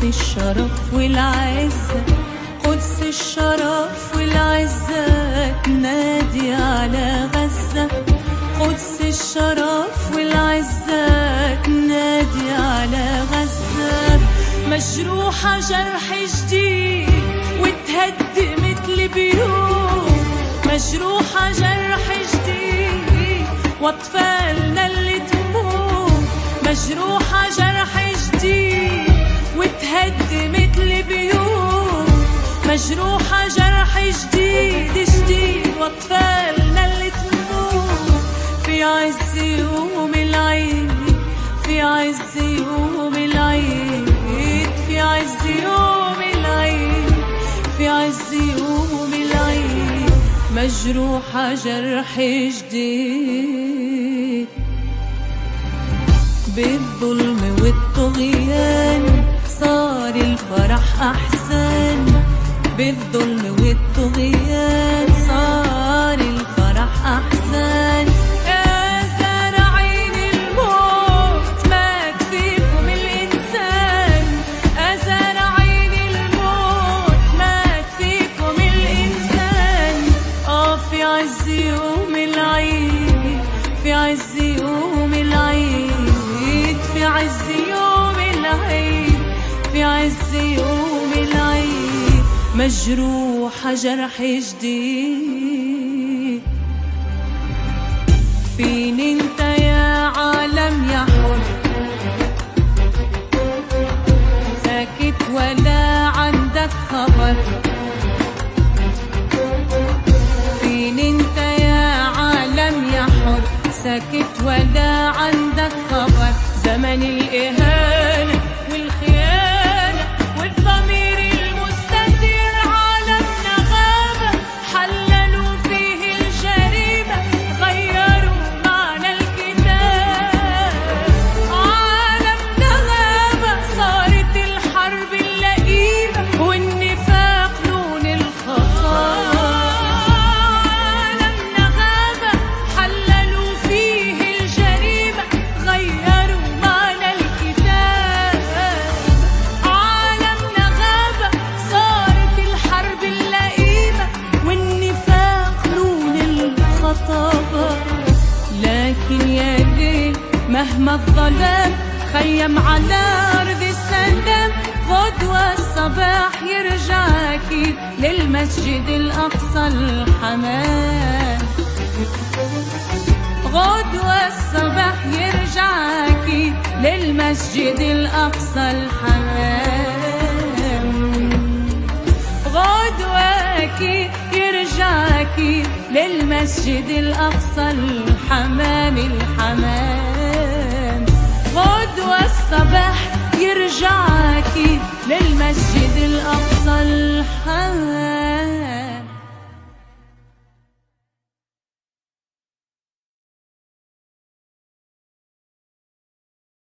الشرف والعزة، قدس الشرف والعزة تنادي على غزة، قدس الشرف والعزة تنادي على غزة. مجروحة جرح جديد وتهدمت البيوت، مجروحة جرح جديد واطفالنا اللي تموت، مجروحة جرح جديد وتهدمت البيوت، مجروحة جرح جديد جديد واطفالنا اللي تموت. في عز يوم العيد، في عز يوم العيد، في عز يوم العيد، في عز يوم العيد، مجروحة جرح جديد. بالظلم والطغيان صار الفرح أحسن، بالظلم والطغيان صار الفرح أحسن. يا زارعين الموت مات فيكم الإنسان، يا زارعين الموت مات فيكم الإنسان. في عز يوم العيد، في عز يوم العيد، في عز يوم العيد، في عز يوم العيد، مجروحة جرح جديد. فين انت يا عالم يا حر، ساكت ولا عندك خبر؟ فين انت يا عالم يا حر، ساكت ولا عندك خبر؟ زمن الإهانة والخيانة والضمير المستدير عالمنا غابة، حللوا فيه الجريمة غيروا معنى الكتاب. عالمنا غابة صارت الحرب اللئيمة والنفاق لون الخطايا. عالمنا غابة حللوا فيه الجريمة غيروا معنى الكتاب. عالمنا غابة صارت الحرب اللئيمة والنفاق لون الخطابة. لكن يا ليل مهما الظلام خيم على أرض السلام، غدوة الصباح يرجعكي للمسجد الأقصى الحمام، غدوة الصباح يرجعكي للمسجد الأقصى الحمام، غدوة يرجعكي للمسجد الأقصى الحمام الحمام، غدوة الصباح يرجعكي للمسجد الأقصى